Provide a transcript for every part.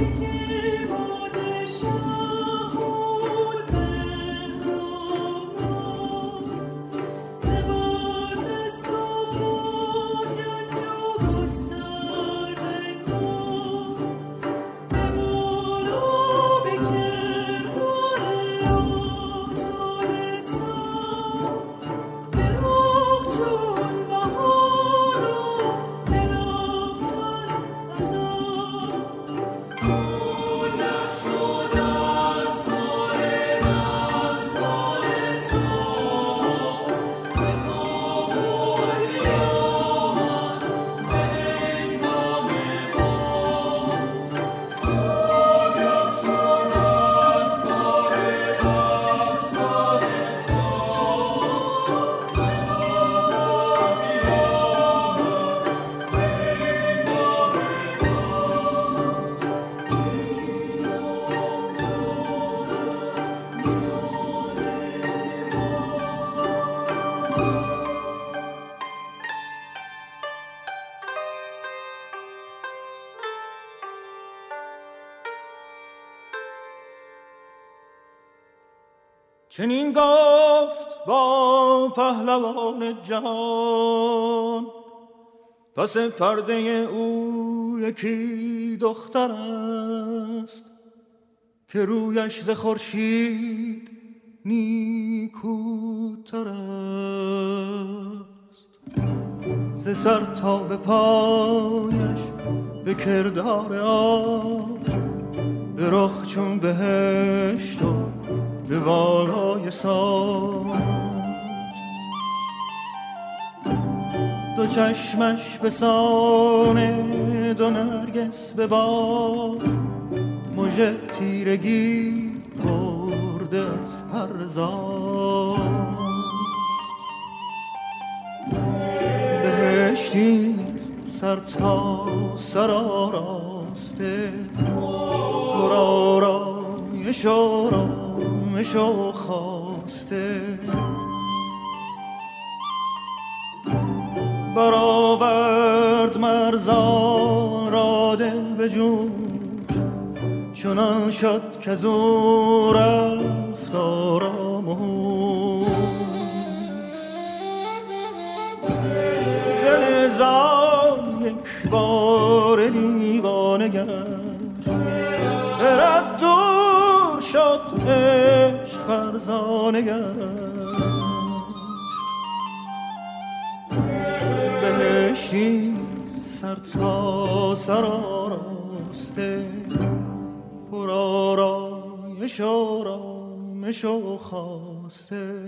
چنین گفت با پهلوان جهان، پس پرده او یکی دختر است که رویش ز خورشید نیکوتر است. ز سر تا به پایش به کردار آب، به رخ چون بهشت و به بالای ساج، دو چشمش به سان دو نرگس به باد، مژه تیرگی برده از پرزاد. بهشتیست سر تا سر آراسته، پر آرایش آرامش و خواسته. برآورد مرزان را دل به جوش، چنان شد که زو رفت آرام و هوش. دل زان یک بار دیوانه گشت، خرد دور شد عشق فرزانه گشت. بهشتی سر تا سر آراسته، پر آرایش آرامش و خواسته.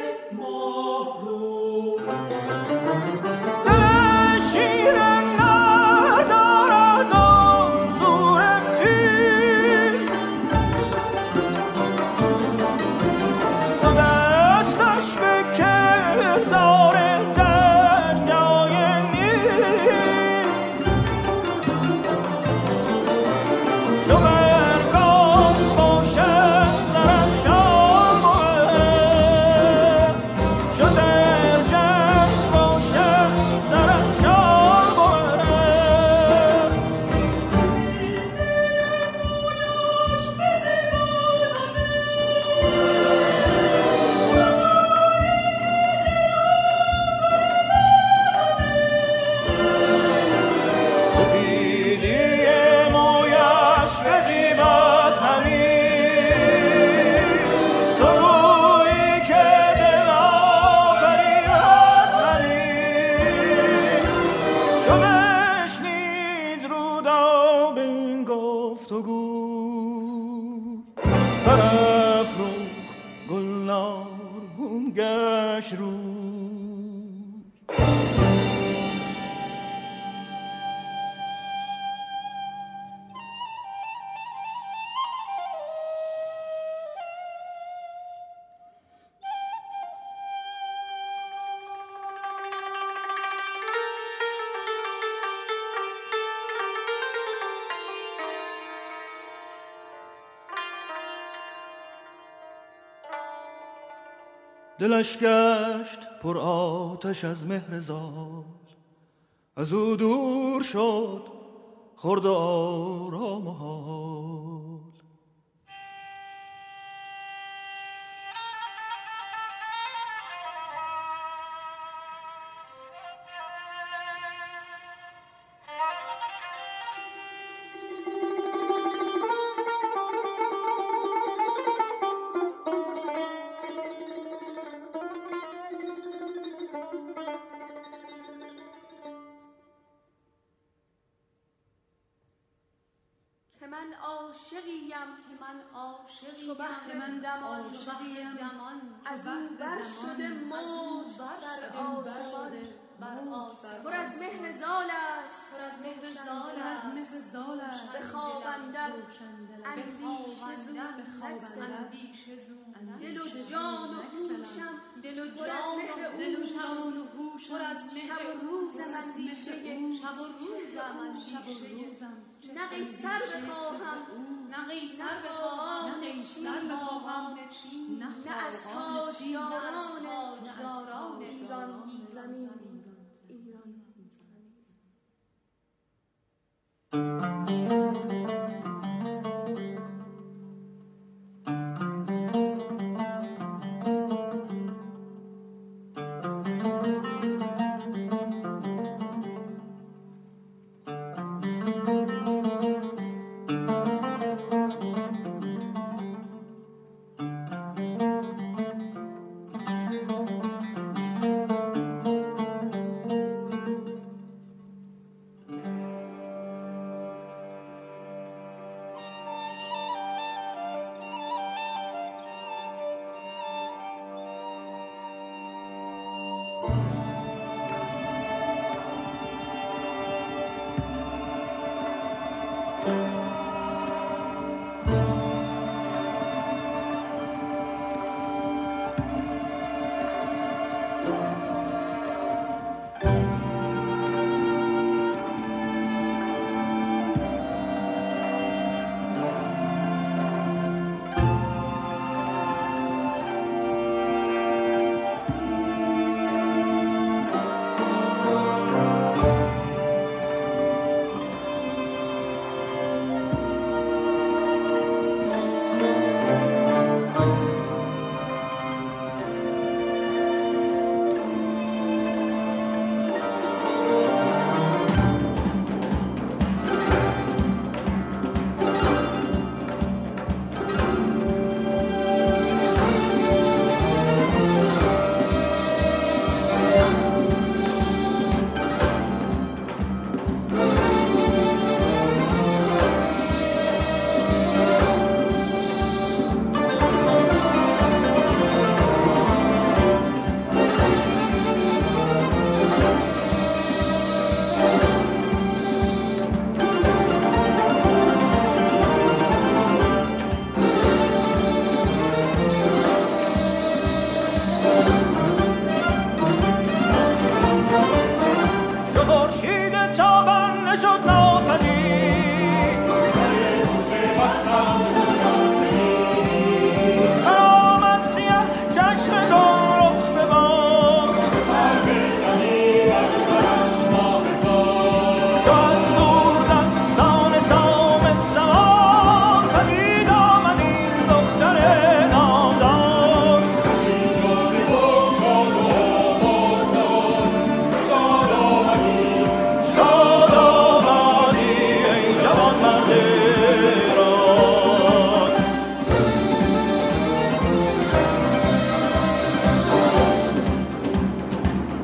دلش گشت پر آتش از مهر زال، از او دور شد خورد آرام و حال. چو بحر من دمان از او بر شده موج بر آسمان پر از مهر زال است به خواب اندر اندیشه زو دل و جان و هوشم پر از مهر روزم اندیشه نه قیصر بخواهم نه چین نه از تاجداران ایران زمین.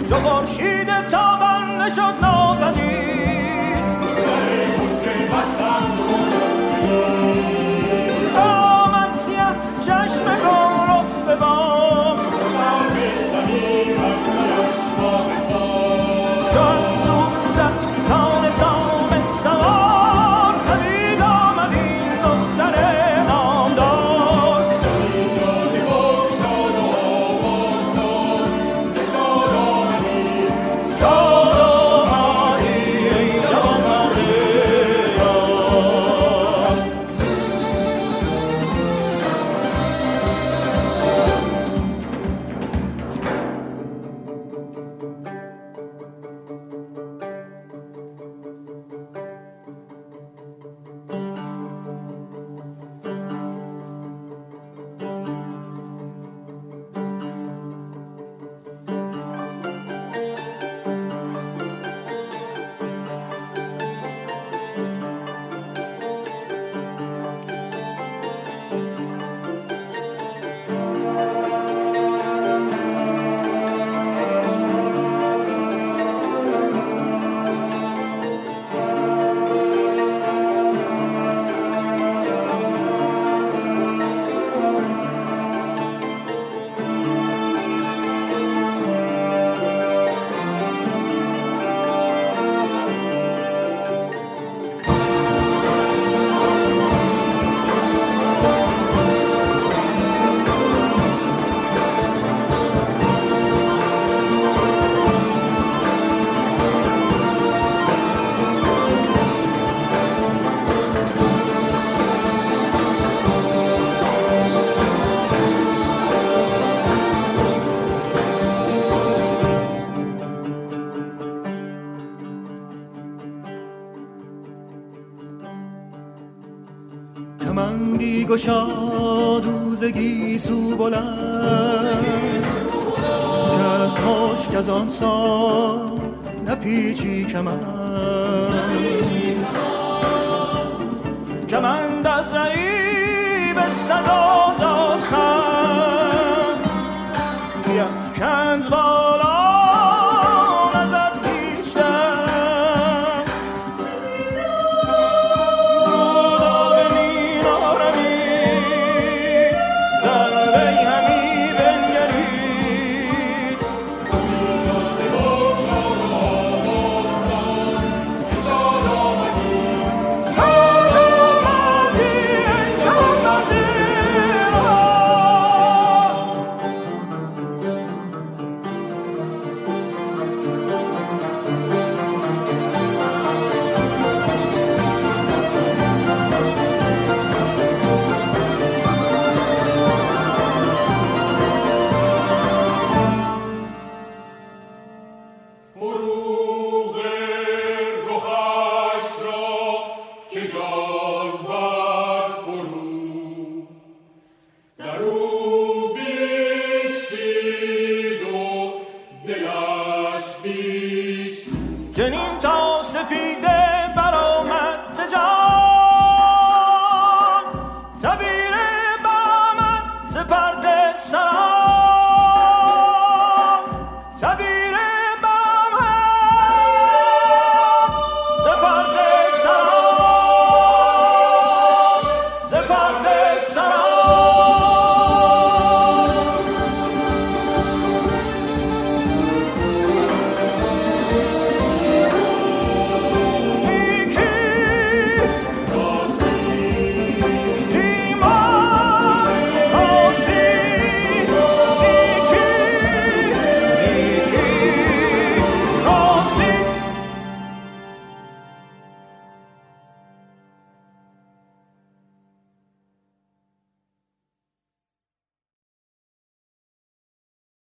چو خورشید تابنده شد ناپدید آمد سیه چشم گلرخ به بام شد دور دستان سام سوار پدید آمد این دختر نامدار شاد آمدی ای جوانمرد کمندی گشاد روزگی سو بلند که از مشک از آن سان نپیچی کمند از رعیب صدا داد خند بیفکند بالا نزد هیچ دم بودا به نینارمی در وی همی بنگرید جاده بگشاد و آواز داد که شاد آمدی ای جوانمرد فروغ رخش را که جان بر فرو در او بشکید و دلش بیست چنین